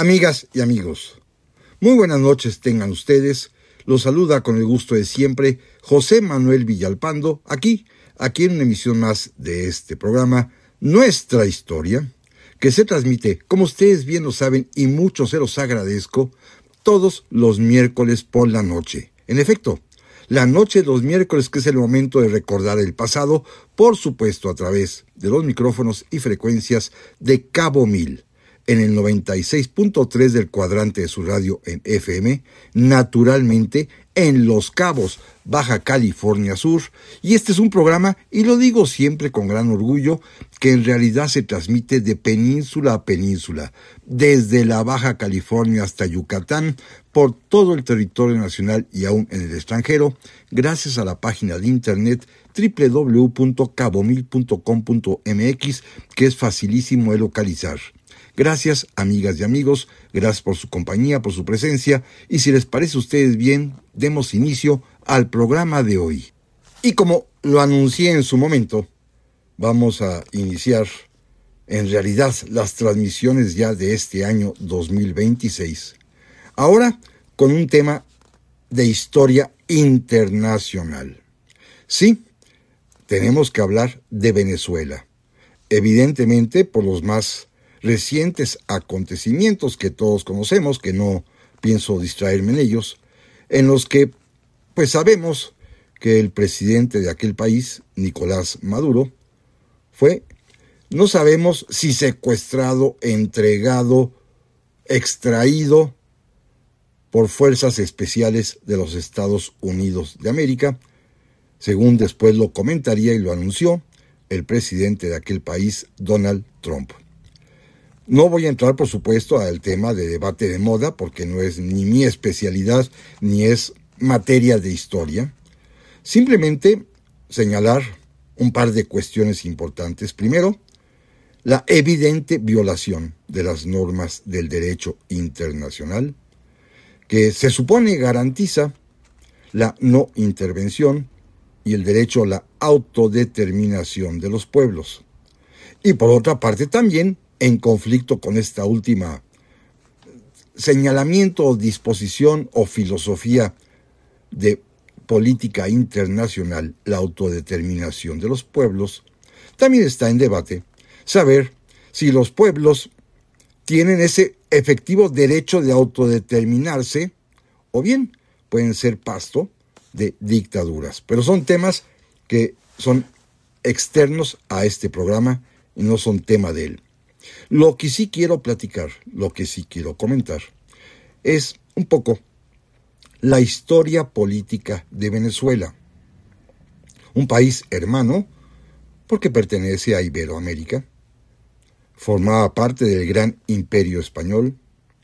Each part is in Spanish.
Amigas y amigos, muy buenas noches tengan ustedes. Los saluda con el gusto de siempre José Manuel Villalpando, aquí en una emisión más de este programa, Nuestra Historia, que se transmite, como ustedes bien lo saben y mucho se los agradezco, todos los miércoles por la noche. En efecto, la noche de los miércoles, que es el momento de recordar el pasado, por supuesto a través de los micrófonos y frecuencias de Cabo Mil, en el 96.3 del cuadrante de su radio en FM, naturalmente en Los Cabos, Baja California Sur, y este es un programa, y lo digo siempre con gran orgullo, que en realidad se transmite de península a península, desde la Baja California hasta Yucatán, por todo el territorio nacional y aún en el extranjero, gracias a la página de internet www.cabomil.com.mx, que es facilísimo de localizar. Gracias, amigas y amigos, gracias por su compañía, por su presencia, y si les parece a ustedes bien, demos inicio al programa de hoy. Y como lo anuncié en su momento, vamos a iniciar, en realidad, las transmisiones ya de este año 2026. Ahora, con un tema de historia internacional. Sí, tenemos que hablar de Venezuela, evidentemente por los más recientes acontecimientos que todos conocemos, que no pienso distraerme en ellos, en los que pues sabemos que el presidente de aquel país, Nicolás Maduro, fue, no sabemos si secuestrado, entregado, extraído por fuerzas especiales de los Estados Unidos de América, según después lo comentaría y lo anunció el presidente de aquel país, Donald Trump. No voy a entrar, por supuesto, al tema de debate de moda, porque no es ni mi especialidad, ni es materia de historia. Simplemente señalar un par de cuestiones importantes. Primero, la evidente violación de las normas del derecho internacional, que se supone garantiza la no intervención y el derecho a la autodeterminación de los pueblos. Y por otra parte también, en conflicto con esta última señalamiento o disposición o filosofía de política internacional, la autodeterminación de los pueblos, también está en debate saber si los pueblos tienen ese efectivo derecho de autodeterminarse o bien pueden ser pasto de dictaduras. Pero son temas que son externos a este programa y no son tema de él. Lo que sí quiero platicar, lo que sí quiero comentar, es un poco la historia política de Venezuela, un país hermano porque pertenece a Iberoamérica, formaba parte del gran imperio español,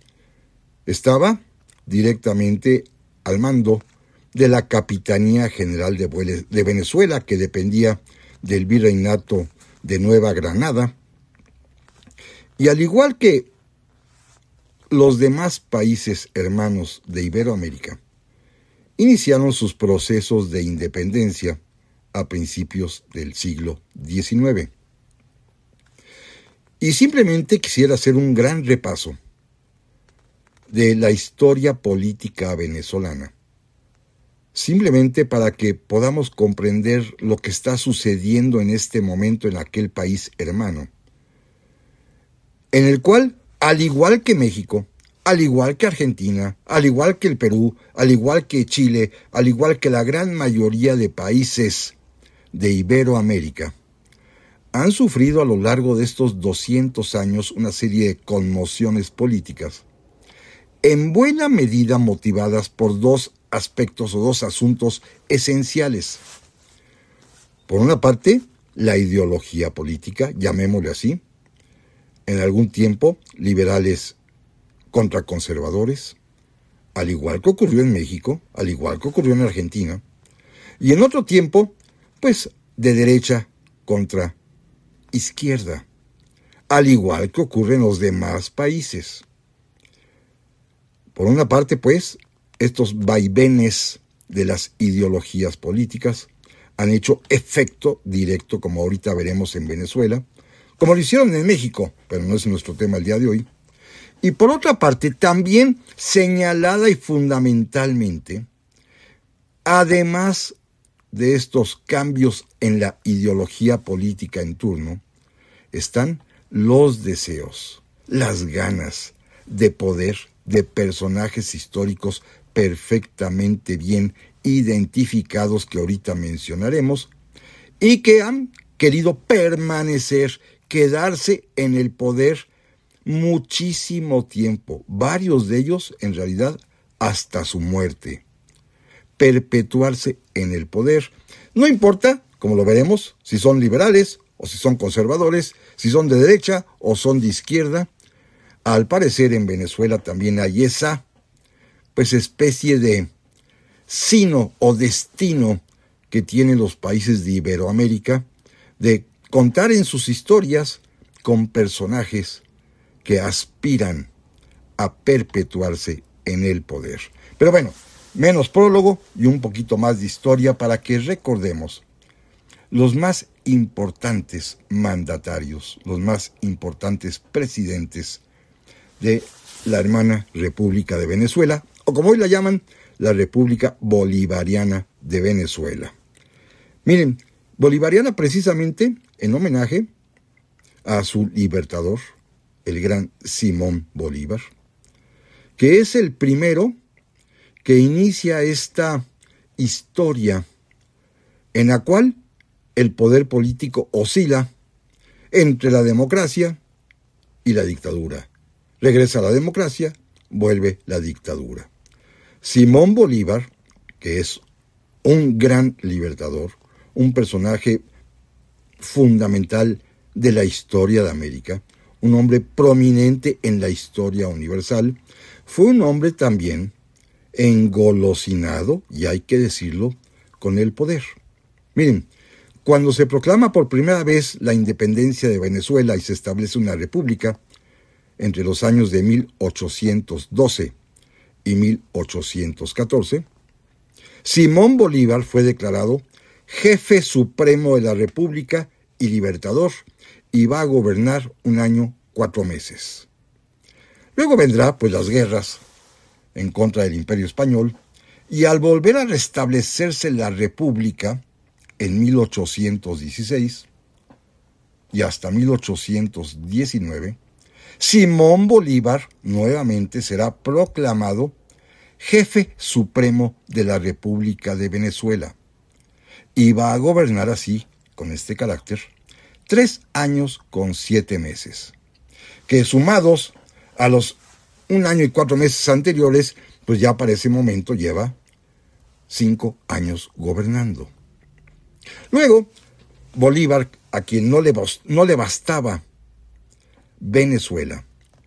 estaba directamente al mando de la Capitanía General de Venezuela, que dependía del Virreinato de Nueva Granada. Y al igual que los demás países hermanos de Iberoamérica, iniciaron sus procesos de independencia a principios del siglo XIX. Y simplemente quisiera hacer un gran repaso de la historia política venezolana, simplemente para que podamos comprender lo que está sucediendo en este momento en aquel país hermano, en el cual, al igual que México, al igual que Argentina, al igual que el Perú, al igual que Chile, al igual que la gran mayoría de países de Iberoamérica, han sufrido a lo largo de estos 200 años una serie de conmociones políticas, en buena medida motivadas por dos aspectos o dos asuntos esenciales. Por una parte, la ideología política, llamémosle así, en algún tiempo liberales contra conservadores, al igual que ocurrió en México, al igual que ocurrió en Argentina, y en otro tiempo, pues, de derecha contra izquierda, al igual que ocurre en los demás países. Por una parte, pues, estos vaivenes de las ideologías políticas han hecho efecto directo, como ahorita veremos en Venezuela, como lo hicieron en México, pero no es nuestro tema el día de hoy. Y por otra parte, también señalada y fundamentalmente, además de estos cambios en la ideología política en turno, están los deseos, las ganas de poder de personajes históricos perfectamente bien identificados que ahorita mencionaremos y que han querido permanecer, quedarse en el poder muchísimo tiempo, varios de ellos en realidad hasta su muerte. Perpetuarse en el poder, no importa, como lo veremos, si son liberales o si son conservadores, si son de derecha o son de izquierda. Al parecer en Venezuela también hay esa, pues especie de sino o destino que tienen los países de Iberoamérica de contar en sus historias con personajes que aspiran a perpetuarse en el poder. Pero bueno, menos prólogo y un poquito más de historia para que recordemos los más importantes mandatarios, los más importantes presidentes de la hermana República de Venezuela, o como hoy la llaman, la República Bolivariana de Venezuela. Miren, bolivariana precisamente en homenaje a su libertador, el gran Simón Bolívar, que es el primero que inicia esta historia en la cual el poder político oscila entre la democracia y la dictadura. Regresa a la democracia, vuelve la dictadura. Simón Bolívar, que es un gran libertador, un personaje fundamental de la historia de América, un hombre prominente en la historia universal, fue un hombre también engolosinado, y hay que decirlo, con el poder. Miren, cuando se proclama por primera vez la independencia de Venezuela y se establece una república, entre los años de 1812 y 1814, Simón Bolívar fue declarado jefe supremo de la República y libertador, y va a gobernar 1 año 4 meses. Luego vendrá pues las guerras en contra del Imperio Español, y al volver a restablecerse la República en 1816 y hasta 1819, Simón Bolívar nuevamente será proclamado jefe supremo de la República de Venezuela y va a gobernar así, con este carácter, 3 años con 7 meses, que sumados a los 1 año y 4 meses anteriores, pues ya para ese momento lleva 5 años gobernando. Luego, Bolívar, a quien no le bastaba Venezuela,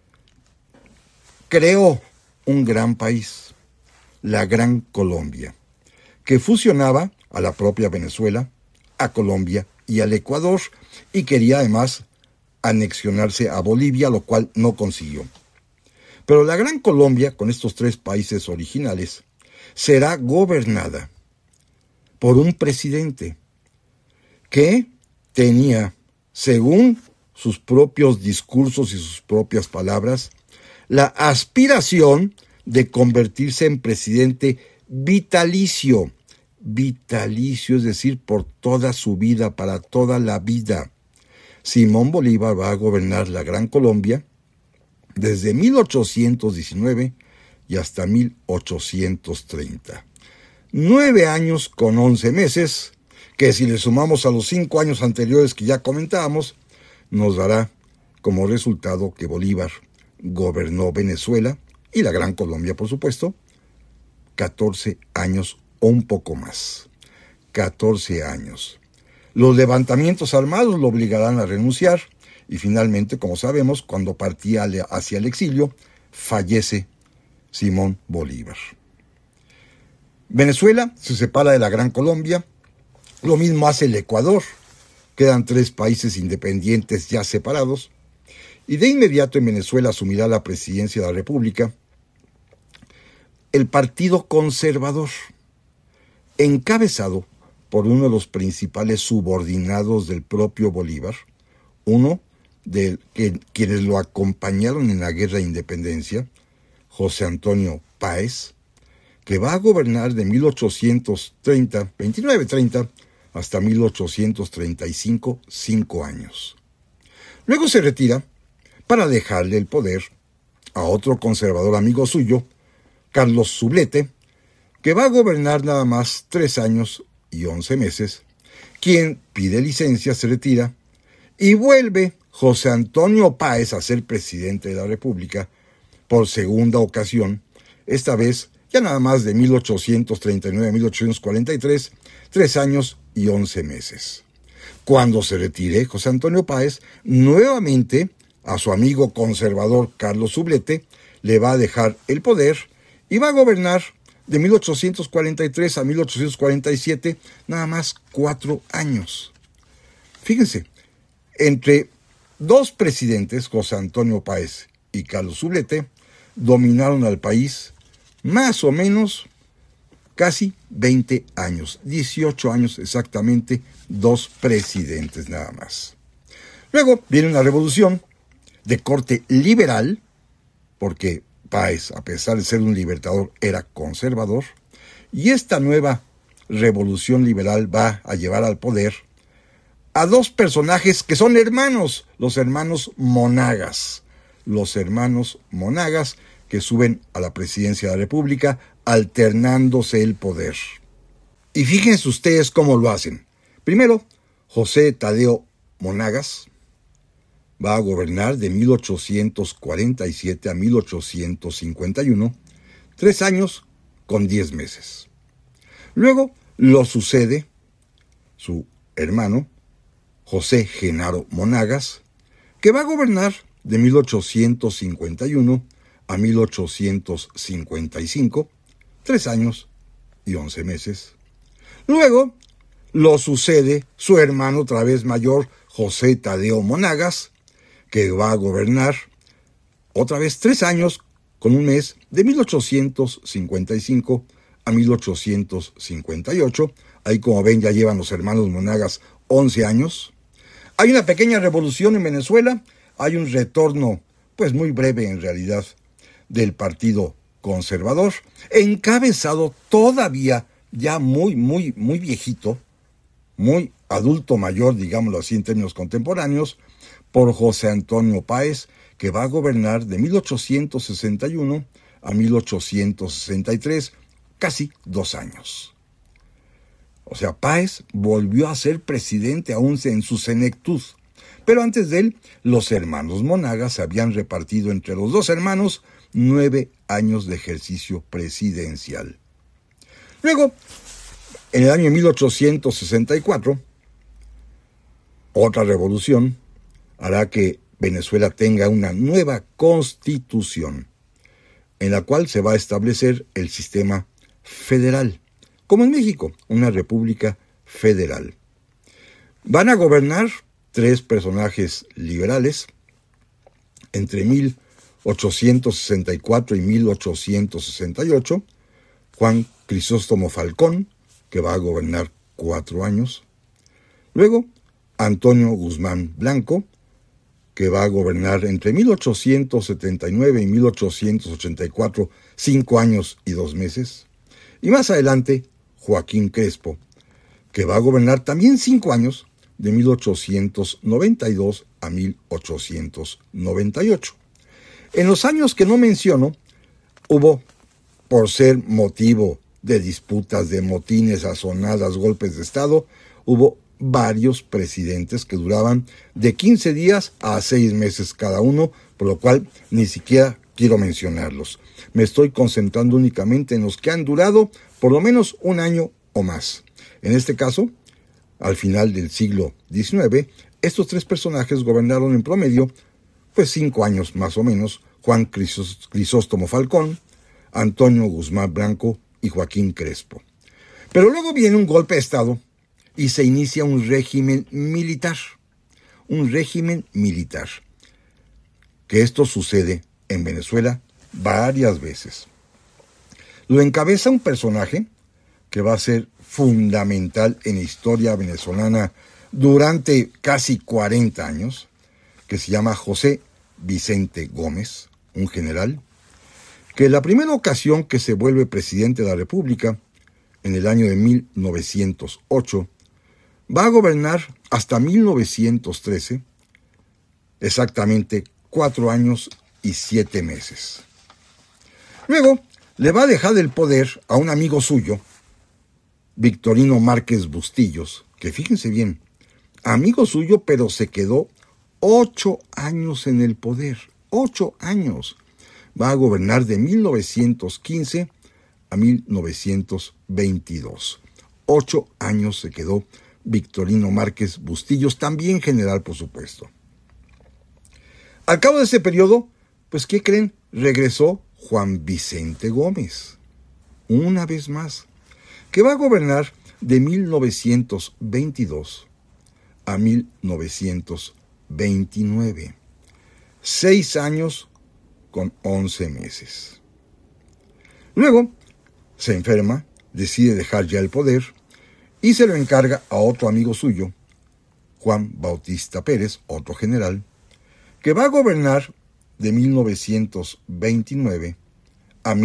creó un gran país, la Gran Colombia, que fusionaba a la propia Venezuela, a Colombia y al Ecuador, y quería además anexionarse a Bolivia, lo cual no consiguió. Pero la Gran Colombia, con estos 3 países originales, será gobernada por un presidente que tenía, según sus propios discursos y sus propias palabras, la aspiración de convertirse en presidente vitalicio, es decir, por toda su vida, para toda la vida. Simón Bolívar va a gobernar la Gran Colombia desde 1819 y hasta 1830. 9 años con 11 meses, que si le sumamos a los 5 años anteriores que ya comentábamos, nos dará como resultado que Bolívar gobernó Venezuela y la Gran Colombia, por supuesto, 14 años o un poco más. 14 años. Los levantamientos armados lo obligarán a renunciar y finalmente, como sabemos, cuando partía hacia el exilio, fallece Simón Bolívar. Venezuela se separa de la Gran Colombia, lo mismo hace el Ecuador, quedan 3 países independientes ya separados, y de inmediato en Venezuela asumirá la presidencia de la República el Partido Conservador, encabezado por uno de los principales subordinados del propio Bolívar, uno de quienes lo acompañaron en la Guerra de Independencia, José Antonio Páez, que va a gobernar de 2930 hasta 1835, 5 años. Luego se retira para dejarle el poder a otro conservador amigo suyo, Carlos Sublette, que va a gobernar nada más 3 años y 11 meses, quien pide licencia, se retira, y vuelve José Antonio Páez a ser presidente de la República por segunda ocasión, esta vez ya nada más de 1839 a 1843, 3 años y 11 meses. Cuando se retire José Antonio Páez, nuevamente a su amigo conservador Carlos Sublette le va a dejar el poder y va a gobernar de 1843 a 1847, nada más 4 años. Fíjense, entre dos presidentes, José Antonio Páez y Carlos Sublette, dominaron al país más o menos casi 20 años, 18 años exactamente, 2 presidentes nada más. Luego viene una revolución de corte liberal, porque Páez, a pesar de ser un libertador, era conservador, y esta nueva revolución liberal va a llevar al poder a 2 personajes que son hermanos, los hermanos Monagas. Los hermanos Monagas que suben a la presidencia de la República alternándose el poder. Y fíjense ustedes cómo lo hacen. Primero, José Tadeo Monagas va a gobernar de 1847 a 1851, 3 años con 10 meses. Luego lo sucede su hermano, José Genaro Monagas, que va a gobernar de 1851 a 1855, 3 años y 11 meses. Luego lo sucede su hermano otra vez mayor, José Tadeo Monagas, que va a gobernar otra vez 3 años con un mes, de 1855 a 1858. Ahí, como ven, ya llevan los hermanos Monagas 11 años. Hay una pequeña revolución en Venezuela, hay un retorno, pues muy breve en realidad, del Partido Conservador, encabezado todavía ya muy viejito, muy adulto mayor, digámoslo así en términos contemporáneos, por José Antonio Páez, que va a gobernar de 1861 a 1863, casi 2 años. O sea, Páez volvió a ser presidente aún en su senectud. Pero antes de él, los hermanos Monagas se habían repartido entre los 2 hermanos 9 años de ejercicio presidencial. Luego, en el año 1864, otra revolución hará que Venezuela tenga una nueva constitución, en la cual se va a establecer el sistema federal, como en México, una república federal. Van a gobernar 3 personajes liberales entre 1864 y 1868, Juan Crisóstomo Falcón, que va a gobernar 4 años. Luego, Antonio Guzmán Blanco, que va a gobernar entre 1879 y 1884, 5 años y 2 meses. Y más adelante, Joaquín Crespo, que va a gobernar también 5 años, de 1892 a 1898. En los años que no menciono, hubo, por ser motivo de disputas, de motines, azonadas, golpes de Estado, hubo varios presidentes que duraban de 15 días a 6 meses cada uno, por lo cual ni siquiera quiero mencionarlos. Me estoy concentrando únicamente en los que han durado por lo menos 1 año o más. En este caso, al final del siglo XIX, estos 3 personajes gobernaron en promedio, pues 5 años más o menos: Juan Crisóstomo Falcón, Antonio Guzmán Blanco y Joaquín Crespo. Pero luego viene un golpe de Estado y se inicia un régimen militar. Un régimen militar. Que esto sucede en Venezuela varias veces. Lo encabeza un personaje que va a ser fundamental en la historia venezolana durante casi 40 años, que se llama José Vicente Gómez, un general, que la primera ocasión que se vuelve presidente de la República, en el año de 1908, va a gobernar hasta 1913, exactamente 4 años y 7 meses. Luego le va a dejar el poder a un amigo suyo, Victorino Márquez Bustillos, que fíjense bien, amigo suyo, pero se quedó 8 años en el poder, 8 años. Va a gobernar de 1915 a 1922. 8 años se quedó Victorino Márquez Bustillos, también general, por supuesto. Al cabo de ese periodo, pues, ¿qué creen? Regresó Juan Vicente Gómez, una vez más, que va a gobernar de 1922 a 1929. 6 años con 11 meses. Luego se enferma, decide dejar ya el poder y se lo encarga a otro amigo suyo, Juan Bautista Pérez, otro general, que va a gobernar de 1929 a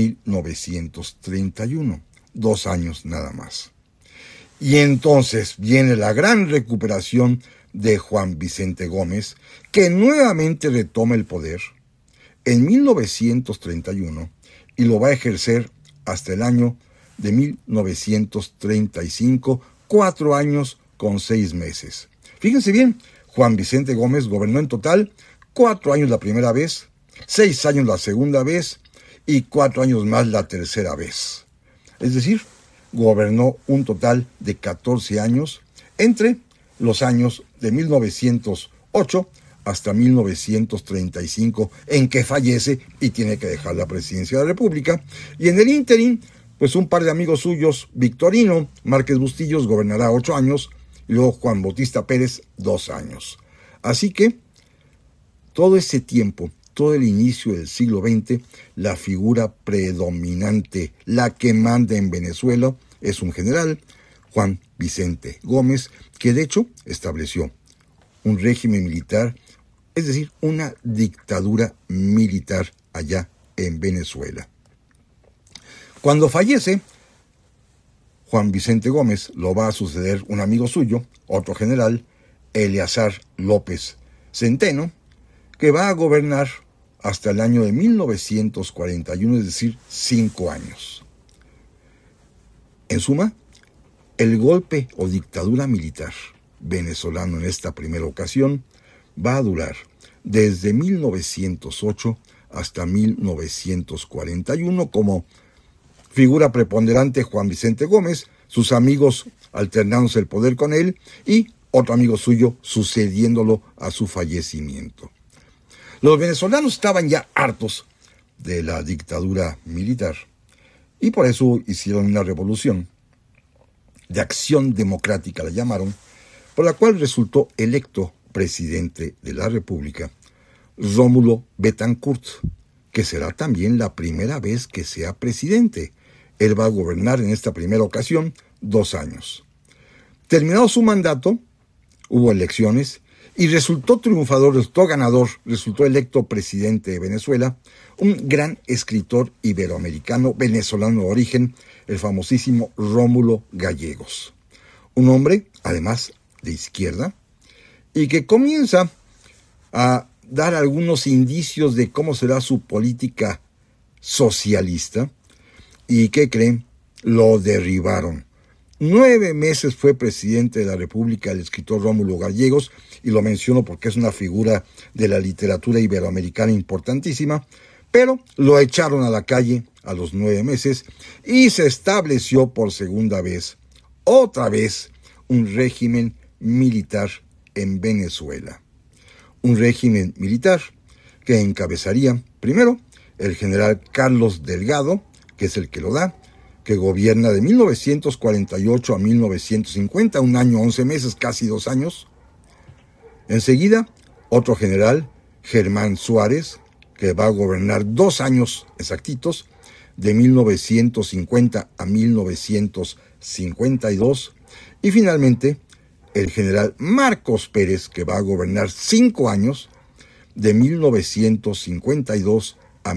1931, 2 años nada más. Y entonces viene la gran recuperación de Juan Vicente Gómez, que nuevamente retoma el poder en 1931 y lo va a ejercer hasta el año de 1935, 4 años con 6 meses. Fíjense bien, Juan Vicente Gómez gobernó en total 4 años la primera vez, 6 años la segunda vez y 4 años más la tercera vez. Es decir, gobernó un total de 14 años entre los años de 1908 hasta 1935, en que fallece y tiene que dejar la presidencia de la República. Y en el ínterin, pues un par de amigos suyos, Victorino Márquez Bustillos, gobernará 8 años, y luego Juan Bautista Pérez, 2 años. Así que, todo ese tiempo, todo el inicio del siglo XX, la figura predominante, la que manda en Venezuela, es un general, Juan Vicente Gómez, que de hecho estableció un régimen militar, es decir, una dictadura militar allá en Venezuela. Cuando fallece Juan Vicente Gómez, lo va a suceder un amigo suyo, otro general, Eleazar López Centeno, que va a gobernar hasta el año de 1941, es decir, 5 años. En suma, el golpe o dictadura militar venezolano en esta primera ocasión va a durar desde 1908 hasta 1941, como figura preponderante Juan Vicente Gómez, sus amigos alternándose el poder con él y otro amigo suyo sucediéndolo a su fallecimiento. Los venezolanos estaban ya hartos de la dictadura militar y por eso hicieron una revolución de acción democrática, la llamaron, por la cual resultó electo presidente de la República Rómulo Betancourt, que será también la primera vez que sea presidente. Él va a gobernar en esta primera ocasión 2 años. Terminado su mandato, hubo elecciones y resultó triunfador, resultó ganador, resultó electo presidente de Venezuela, un gran escritor iberoamericano, venezolano de origen, el famosísimo Rómulo Gallegos. Un hombre, además, de izquierda, y que comienza a dar algunos indicios de cómo será su política socialista. ¿Y qué creen? Lo derribaron. 9 meses fue presidente de la República el escritor Rómulo Gallegos, y lo menciono porque es una figura de la literatura iberoamericana importantísima, pero lo echaron a la calle a los 9 meses y se estableció por segunda vez, otra vez, un régimen militar en Venezuela. Un régimen militar que encabezaría, primero, el general Carlos Delgado, que es el que lo da, que gobierna de 1948 a 1950, 1 año, 11 meses, casi 2 años. Enseguida, otro general, Germán Suárez, que va a gobernar 2 años exactitos, de 1950 a 1952. Y finalmente, el general Marcos Pérez, que va a gobernar 5 años, de 1952 a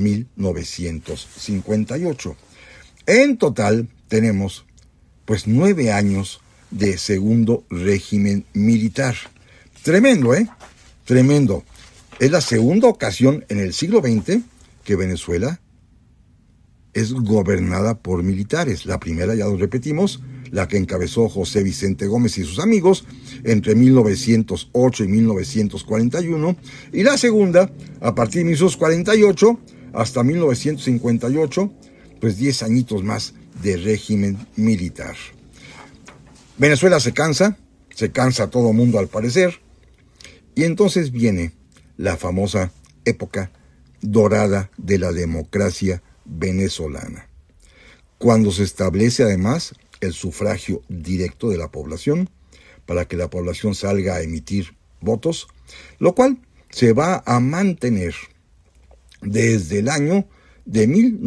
1958. En total tenemos pues 9 años de segundo régimen militar. Tremendo, ¿eh? Tremendo. Es la segunda ocasión en el siglo XX que Venezuela es gobernada por militares. La primera, ya lo repetimos, la que encabezó José Vicente Gómez y sus amigos entre 1908 y 1941, y la segunda, a partir de 1948 hasta 1958, pues 10 añitos más de régimen militar. Venezuela se cansa todo mundo al parecer, y entonces viene la famosa época dorada de la democracia venezolana, cuando se establece además el sufragio directo de la población para que la población salga a emitir votos, lo cual se va a mantener desde el año de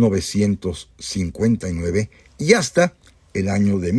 1959 y hasta el año de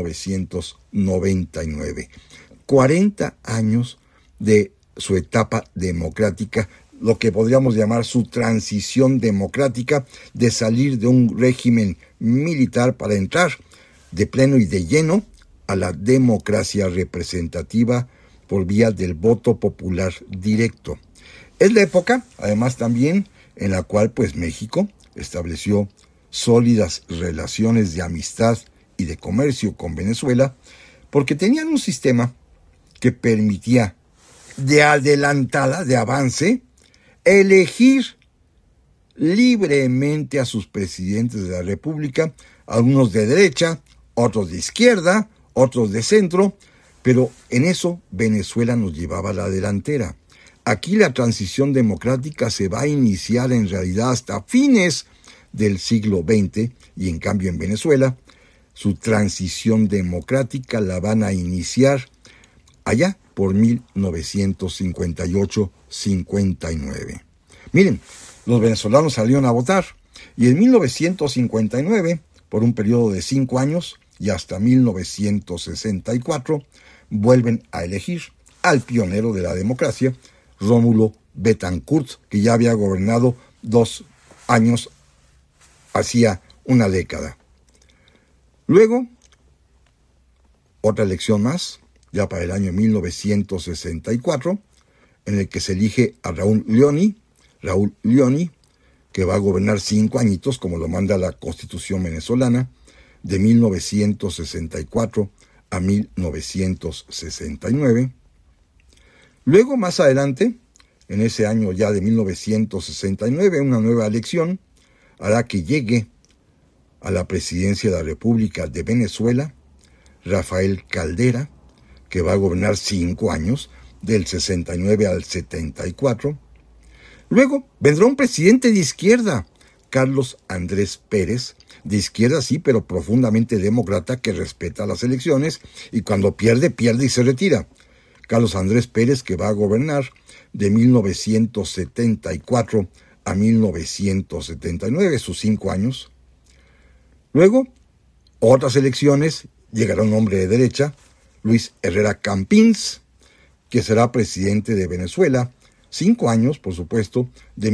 1999. 40 años de su etapa democrática, lo que podríamos llamar su transición democrática, de salir de un régimen militar para entrar de pleno y de lleno a la democracia representativa por vía del voto popular directo. Es la época, además, también en la cual pues México estableció sólidas relaciones de amistad y de comercio con Venezuela, porque tenían un sistema que permitía de adelantada, de avance, elegir libremente a sus presidentes de la República, algunos de derecha, otros de izquierda, otros de centro, pero en eso Venezuela nos llevaba la delantera. Aquí la transición democrática se va a iniciar en realidad hasta fines del siglo XX, y en cambio en Venezuela su transición democrática la van a iniciar allá por 1958-59. Miren, los venezolanos salieron a votar, y en 1959, por un periodo de 5 años y hasta 1964, vuelven a elegir al pionero de la democracia, Rómulo Betancourt, que ya había gobernado 2 años hacía una década. Luego, otra elección más, ya para el año 1964, en el que se elige a Raúl Leoni, que va a gobernar 5 añitos, como lo manda la Constitución venezolana, de 1964 a 1969. Luego, más adelante, en ese año ya de 1969, una nueva elección hará que llegue a la presidencia de la República de Venezuela Rafael Caldera, que va a gobernar 5 años, del 69 al 74. Luego vendrá un presidente de izquierda, Carlos Andrés Pérez, de izquierda sí, pero profundamente demócrata, que respeta las elecciones, y cuando pierde, pierde y se retira. Carlos Andrés Pérez, que va a gobernar de 1974 a 1979, sus 5 años. Luego, otras elecciones, llegará un hombre de derecha, Luis Herrera Campins, que será presidente de Venezuela, 5 años, por supuesto, de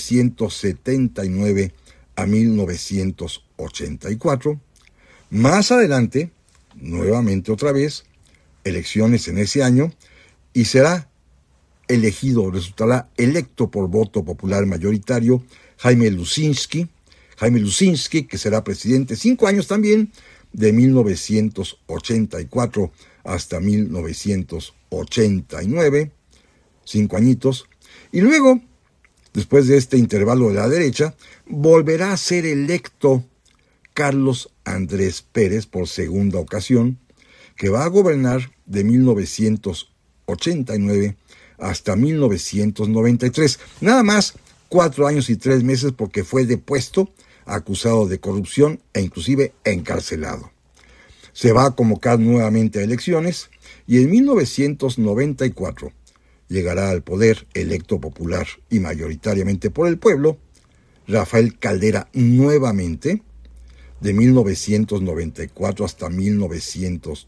1979 a 1984. Más adelante, nuevamente otra vez, elecciones en ese año, y será elegido, resultará electo por voto popular mayoritario, Jaime Lusinski, que será presidente 5 años también, de 1984 hasta 1989, 5 añitos, y luego, después de este intervalo de la derecha, volverá a ser electo Carlos Andrés Pérez por segunda ocasión, que va a gobernar de 1989 hasta 1993, nada más 4 años y 3 meses, porque fue depuesto, acusado de corrupción e inclusive encarcelado. Se va a convocar nuevamente a elecciones, y en 1994 llegará al poder, electo popular y mayoritariamente por el pueblo, Rafael Caldera nuevamente, de 1994 hasta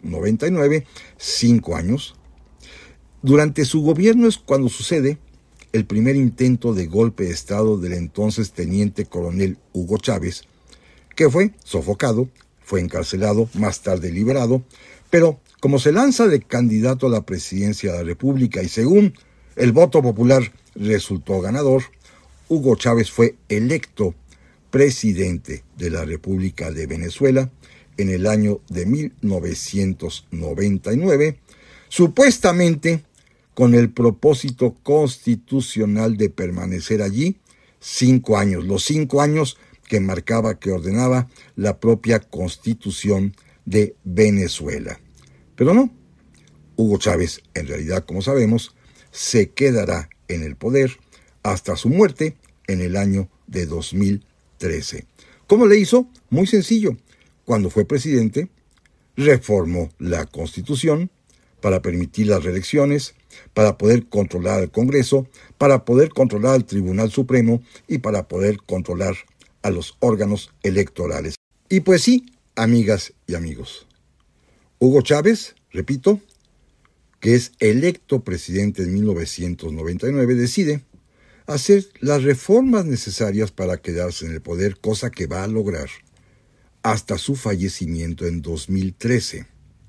1999, 5 años. Durante su gobierno es cuando sucede el primer intento de golpe de Estado del entonces teniente coronel Hugo Chávez, que fue sofocado, fue encarcelado, más tarde liberado, pero como se lanza de candidato a la presidencia de la República y según el voto popular resultó ganador, Hugo Chávez fue electo presidente de la República de Venezuela en el año de 1999, supuestamente con el propósito constitucional de permanecer allí 5 años, los 5 años que ordenaba la propia Constitución de Venezuela. Pero no, Hugo Chávez, en realidad, como sabemos, se quedará en el poder hasta su muerte en el año de 2013. ¿Cómo le hizo? Muy sencillo. Cuando fue presidente, reformó la Constitución para permitir las reelecciones, para poder controlar al Congreso, para poder controlar al Tribunal Supremo y para poder controlar a los órganos electorales. Y pues sí, amigas y amigos, Hugo Chávez, repito, que es electo presidente en 1999, decide hacer las reformas necesarias para quedarse en el poder, cosa que va a lograr hasta su fallecimiento en 2013.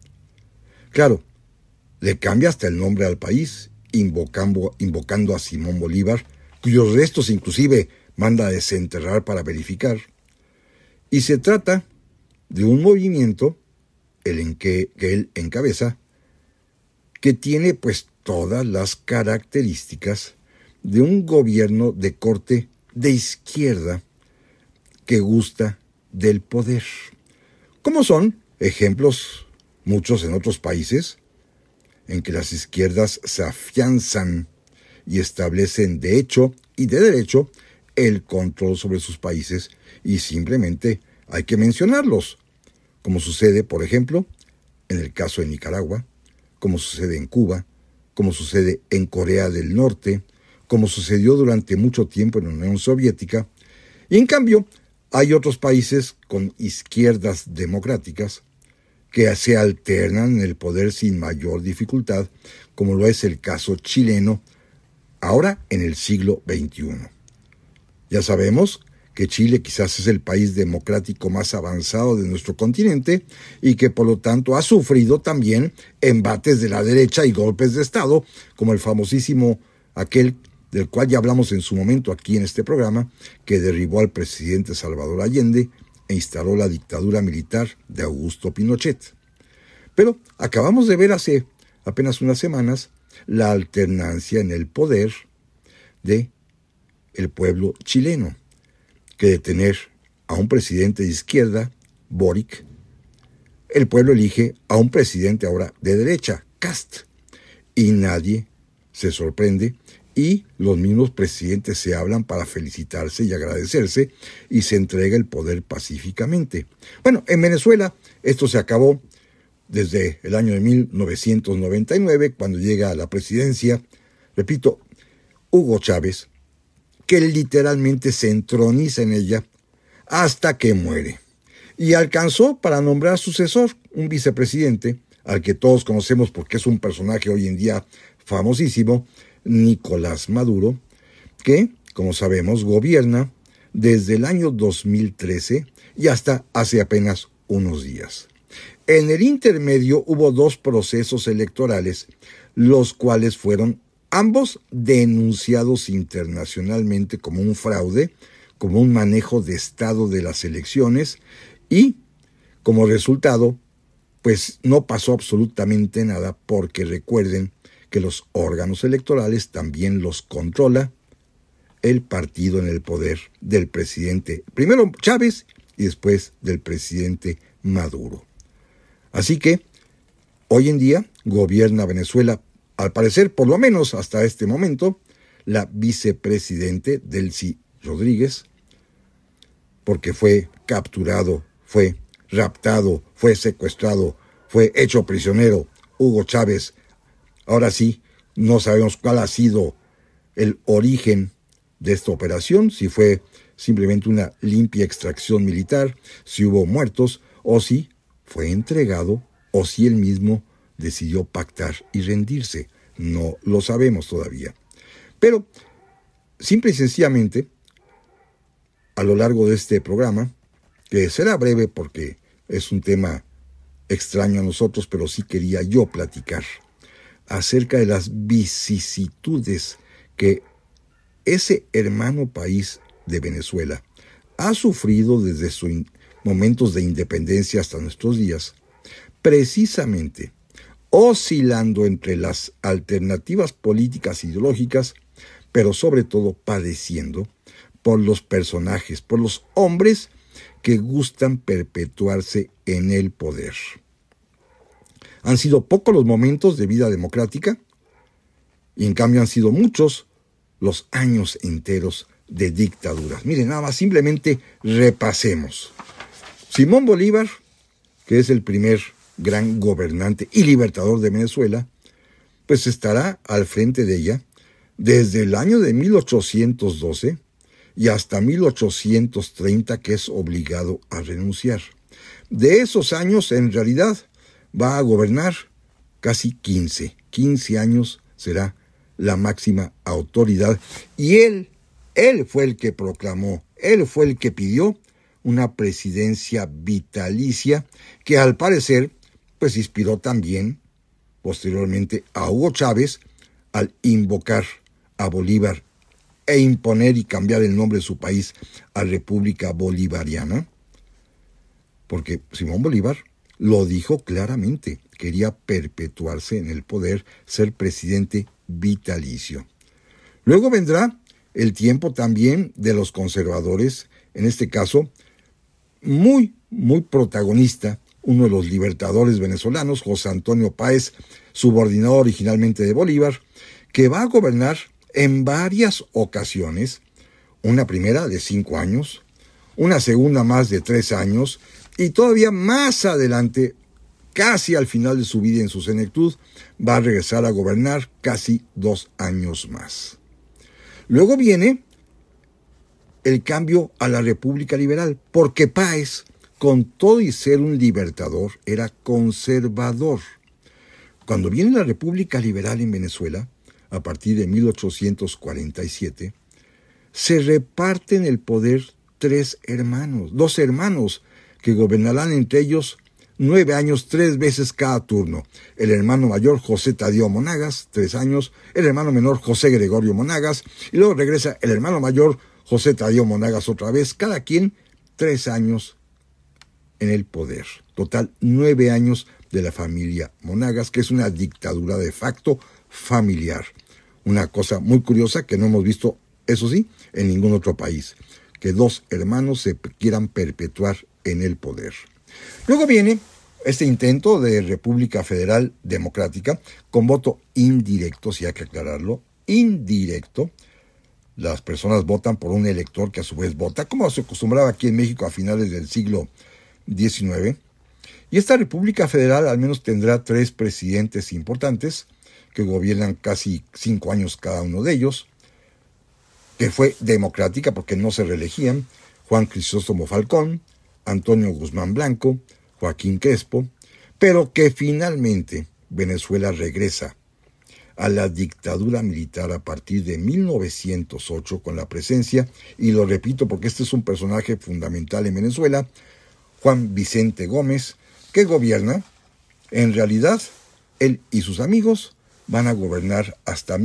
Claro, le cambia hasta el nombre al país, invocando a Simón Bolívar, cuyos restos inclusive manda a desenterrar para verificar. Y se trata de un movimiento, que él encabeza, que tiene pues todas las características de un gobierno de corte de izquierda que gusta del poder. Como son ejemplos muchos en otros países, en que las izquierdas se afianzan y establecen de hecho y de derecho el control sobre sus países, y simplemente hay que mencionarlos, como sucede, por ejemplo, en el caso de Nicaragua, como sucede en Cuba, como sucede en Corea del Norte, como sucedió durante mucho tiempo en la Unión Soviética, y en cambio hay otros países con izquierdas democráticas que se alternan en el poder sin mayor dificultad, como lo es el caso chileno, ahora en el siglo XXI. Ya sabemos que Chile quizás es el país democrático más avanzado de nuestro continente y que por lo tanto ha sufrido también embates de la derecha y golpes de Estado, como el famosísimo aquel del cual ya hablamos en su momento aquí en este programa, que derribó al presidente Salvador Allende e instaló la dictadura militar de Augusto Pinochet. Pero acabamos de ver hace apenas unas semanas la alternancia en el poder de el pueblo chileno, que de tener a un presidente de izquierda, Boric, el pueblo elige a un presidente ahora de derecha, Kast, y nadie se sorprende, y los mismos presidentes se hablan para felicitarse y agradecerse, y se entrega el poder pacíficamente. Bueno, en Venezuela esto se acabó desde el año de 1999, cuando llega a la presidencia, repito, Hugo Chávez, que literalmente se entroniza en ella hasta que muere. Y alcanzó para nombrar sucesor, un vicepresidente, al que todos conocemos porque es un personaje hoy en día famosísimo, Nicolás Maduro, que, como sabemos, gobierna desde el año 2013 y hasta hace apenas unos días. En el intermedio hubo 2 procesos electorales, los cuales fueron ambos denunciados internacionalmente como un fraude, como un manejo de Estado de las elecciones, y como resultado, pues no pasó absolutamente nada, porque recuerden que los órganos electorales también los controla el partido en el poder del presidente, primero Chávez y después del presidente Maduro. Así que hoy en día gobierna Venezuela, al parecer, por lo menos hasta este momento, la vicepresidente Delcy Rodríguez, porque fue capturado, fue raptado, fue secuestrado, fue hecho prisionero Hugo Chávez. Ahora sí, no sabemos cuál ha sido el origen de esta operación, si fue simplemente una limpia extracción militar, si hubo muertos, o si fue entregado, o si él mismo decidió pactar y rendirse. No lo sabemos todavía. Pero simple y sencillamente, a lo largo de este programa, que será breve porque es un tema extraño a nosotros, pero sí quería yo platicar acerca de las vicisitudes que ese hermano país de Venezuela ha sufrido desde sus momentos de independencia hasta nuestros días, precisamente oscilando entre las alternativas políticas ideológicas, pero sobre todo padeciendo por los personajes, por los hombres que gustan perpetuarse en el poder. Han sido pocos los momentos de vida democrática y en cambio han sido muchos los años enteros de dictaduras. Miren, nada más, simplemente repasemos. Simón Bolívar, que es el primer gran gobernante y libertador de Venezuela, pues estará al frente de ella desde el año de 1812 y hasta 1830, que es obligado a renunciar. De esos años, en realidad, va a gobernar casi 15 años, será la máxima autoridad. Y él fue el que proclamó, él fue el que pidió una presidencia vitalicia que al parecer pues inspiró también posteriormente a Hugo Chávez al invocar a Bolívar e imponer y cambiar el nombre de su país a República Bolivariana, porque Simón Bolívar lo dijo claramente, quería perpetuarse en el poder, ser presidente vitalicio. Luego vendrá el tiempo también de los conservadores, en este caso muy protagonista, uno de los libertadores venezolanos, José Antonio Páez, subordinado originalmente de Bolívar, que va a gobernar en varias ocasiones, una primera de 5 años, una segunda más de 3 años, y todavía más adelante, casi al final de su vida en su senectud, va a regresar a gobernar casi 2 años más. Luego viene el cambio a la República Liberal, porque Páez, con todo y ser un libertador, era conservador. Cuando viene la República Liberal en Venezuela, a partir de 1847, se reparten el poder 2 hermanos, que gobernarán entre ellos 9 años, 3 veces cada turno. El hermano mayor, José Tadeo Monagas, 3 años, el hermano menor, José Gregorio Monagas, y luego regresa el hermano mayor, José Tadeo Monagas otra vez, cada quien 3 años en el poder. Total, 9 años de la familia Monagas, que es una dictadura de facto familiar. Una cosa muy curiosa que no hemos visto, eso sí, en ningún otro país, que 2 hermanos se quieran perpetuar en el poder. Luego viene este intento de República Federal Democrática con voto indirecto, si hay que aclararlo, indirecto. Las personas votan por un elector que a su vez vota, como se acostumbraba aquí en México a finales del siglo XIX. Y esta República Federal al menos tendrá 3 presidentes importantes que gobiernan casi 5 años cada uno de ellos, que fue democrática porque no se reelegían: Juan Crisóstomo Falcón, Antonio Guzmán Blanco, Joaquín Crespo, pero que finalmente Venezuela regresa a la dictadura militar a partir de 1908 con la presencia, y lo repito porque este es un personaje fundamental en Venezuela, Juan Vicente Gómez, que gobierna. En realidad, él y sus amigos van a gobernar hasta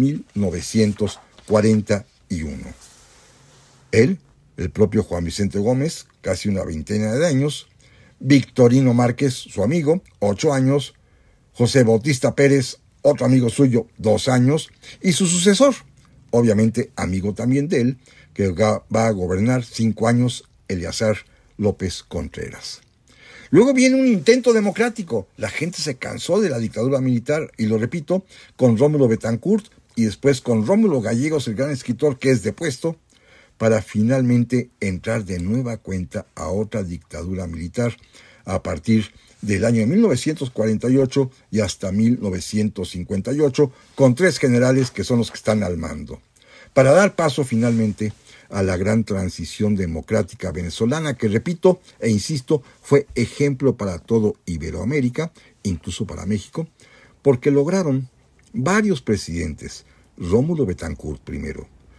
1941. Él, el propio Juan Vicente Gómez, casi una veintena de años; Victorino Márquez, su amigo, 8 años; José Bautista Pérez, otro amigo suyo, 2 años; y su sucesor, obviamente amigo también de él, que va a gobernar 5 años, Eleazar López Contreras. Luego viene un intento democrático. La gente se cansó de la dictadura militar, y lo repito, con Rómulo Betancourt y después con Rómulo Gallegos, el gran escritor, que es depuesto, para finalmente entrar de nueva cuenta a otra dictadura militar a partir del año de 1948 y hasta 1958, con 3 generales que son los que están al mando, para dar paso finalmente a la gran transición democrática venezolana, que repito e insisto, fue ejemplo para todo Iberoamérica, incluso para México, porque lograron varios presidentes: Rómulo Betancourt primero,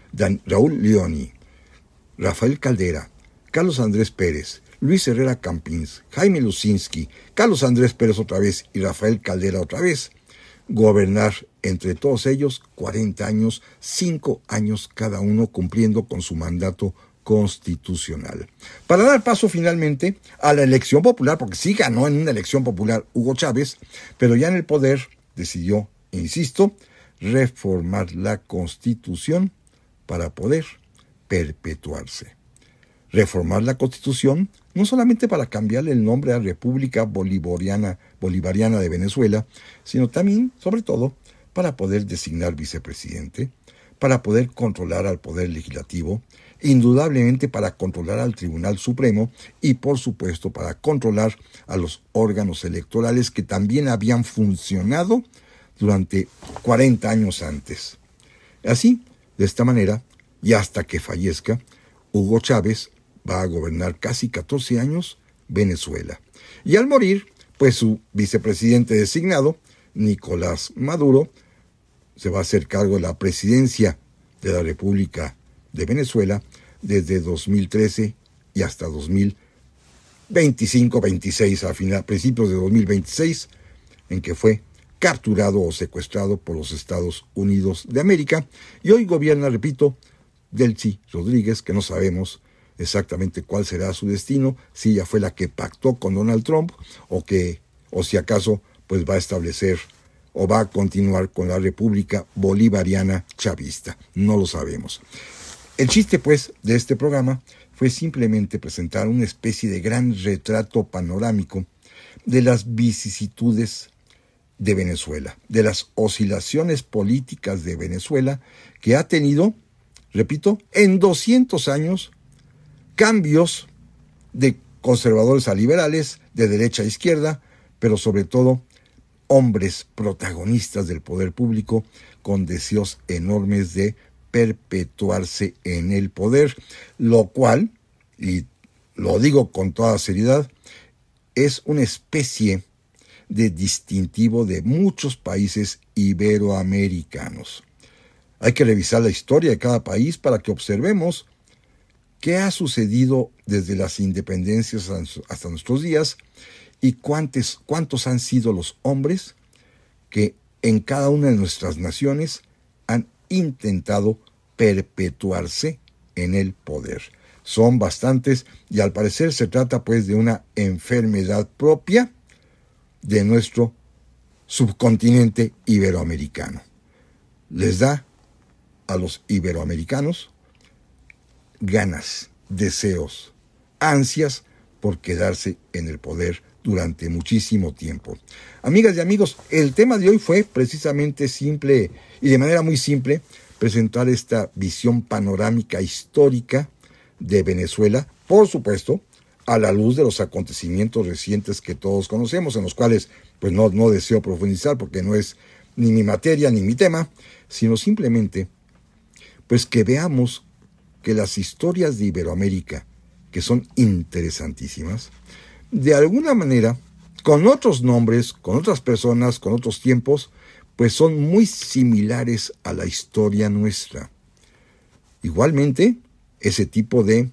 Raúl Leoni, Rafael Caldera, Carlos Andrés Pérez, Luis Herrera Campins, Jaime Lusinski, Carlos Andrés Pérez otra vez y Rafael Caldera otra vez, gobernar entre todos ellos 40 años, 5 años cada uno cumpliendo con su mandato constitucional. Para dar paso finalmente a la elección popular, porque sí ganó en una elección popular Hugo Chávez, pero ya en el poder decidió, insisto, reformar la Constitución para poder perpetuarse. Reformar la Constitución no solamente para cambiarle el nombre a República Bolivariana de Venezuela, sino también, sobre todo, para poder designar vicepresidente, para poder controlar al Poder Legislativo, indudablemente para controlar al Tribunal Supremo y, por supuesto, para controlar a los órganos electorales que también habían funcionado durante 40 años antes. Así, de esta manera, y hasta que fallezca, Hugo Chávez va a gobernar casi 14 años Venezuela. Y al morir, pues su vicepresidente designado, Nicolás Maduro, se va a hacer cargo de la presidencia de la República de Venezuela desde 2013 y hasta 2025-26, a principios de 2026, en que fue capturado o secuestrado por los Estados Unidos de América. Y hoy gobierna, repito, Delcy Rodríguez, que no sabemos exactamente cuál será su destino, si ella fue la que pactó con Donald Trump o si acaso pues va a establecer o va a continuar con la República Bolivariana Chavista. No lo sabemos. El chiste pues de este programa fue simplemente presentar una especie de gran retrato panorámico de las vicisitudes de Venezuela, de las oscilaciones políticas de Venezuela que ha tenido, repito, en 200 años, cambios de conservadores a liberales, de derecha a izquierda, pero sobre todo hombres protagonistas del poder público con deseos enormes de perpetuarse en el poder, lo cual, y lo digo con toda seriedad, es una especie de distintivo de muchos países iberoamericanos. Hay que revisar la historia de cada país para que observemos qué ha sucedido desde las independencias hasta nuestros días y cuántos han sido los hombres que en cada una de nuestras naciones han intentado perpetuarse en el poder. Son bastantes y al parecer se trata pues de una enfermedad propia de nuestro subcontinente iberoamericano. Les da a los iberoamericanos ganas, deseos, ansias por quedarse en el poder durante muchísimo tiempo. Amigas y amigos, el tema de hoy fue precisamente simple y de manera muy simple presentar esta visión panorámica histórica de Venezuela, por supuesto, a la luz de los acontecimientos recientes que todos conocemos, en los cuales pues no deseo profundizar porque no es ni mi materia ni mi tema, sino simplemente pues que veamos que las historias de Iberoamérica, que son interesantísimas, de alguna manera, con otros nombres, con otras personas, con otros tiempos, pues son muy similares a la historia nuestra. Igualmente, ese tipo de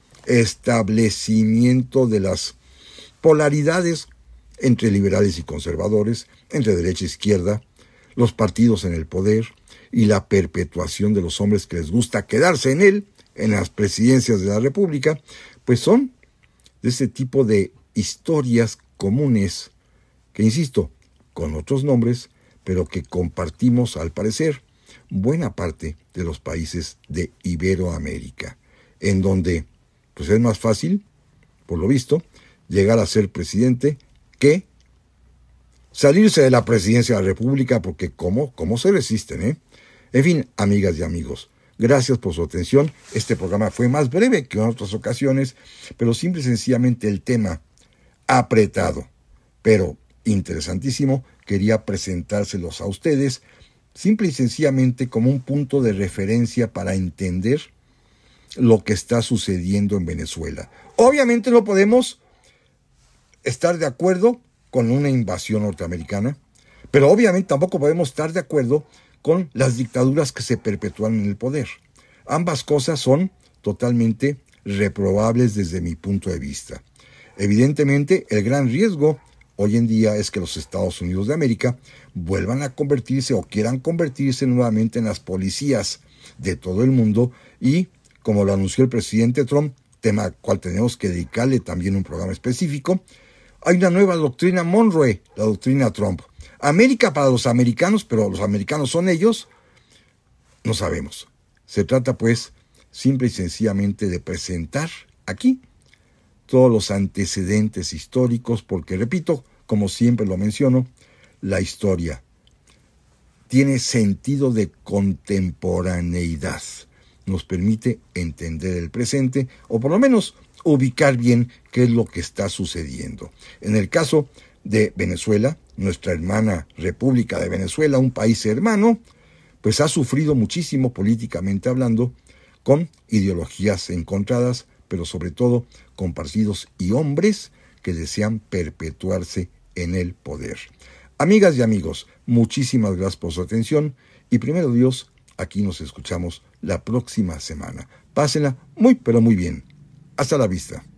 establecimiento de las polaridades entre liberales y conservadores, entre derecha e izquierda, los partidos en el poder y la perpetuación de los hombres que les gusta quedarse en él, en las presidencias de la República, pues son de ese tipo de historias comunes que, insisto, con otros nombres, pero que compartimos, al parecer, buena parte de los países de Iberoamérica, en donde pues es más fácil, por lo visto, llegar a ser presidente que salirse de la presidencia de la República, porque ¿cómo se resisten, eh? En fin, amigas y amigos, gracias por su atención. Este programa fue más breve que en otras ocasiones, pero simple y sencillamente el tema apretado, pero interesantísimo, quería presentárselos a ustedes, simple y sencillamente como un punto de referencia para entender lo que está sucediendo en Venezuela. Obviamente no podemos estar de acuerdo con una invasión norteamericana, pero obviamente tampoco podemos estar de acuerdo con las dictaduras que se perpetúan en el poder. Ambas cosas son totalmente reprobables desde mi punto de vista. Evidentemente, el gran riesgo hoy en día es que los Estados Unidos de América vuelvan a convertirse o quieran convertirse nuevamente en las policías de todo el mundo y, como lo anunció el presidente Trump, tema al cual tenemos que dedicarle también un programa específico, hay una nueva doctrina Monroe, la doctrina Trump. América para los americanos, pero los americanos son ellos, no sabemos. Se trata pues simple y sencillamente de presentar aquí todos los antecedentes históricos, porque repito, como siempre lo menciono, la historia tiene sentido de contemporaneidad. Nos permite entender el presente, o por lo menos ubicar bien qué es lo que está sucediendo. En el caso de Venezuela, nuestra hermana República de Venezuela, un país hermano, pues ha sufrido muchísimo políticamente hablando, con ideologías encontradas, pero sobre todo con partidos y hombres que desean perpetuarse en el poder. Amigas y amigos, muchísimas gracias por su atención y primero Dios, aquí nos escuchamos la próxima semana. Pásenla muy pero muy bien. Hasta la vista.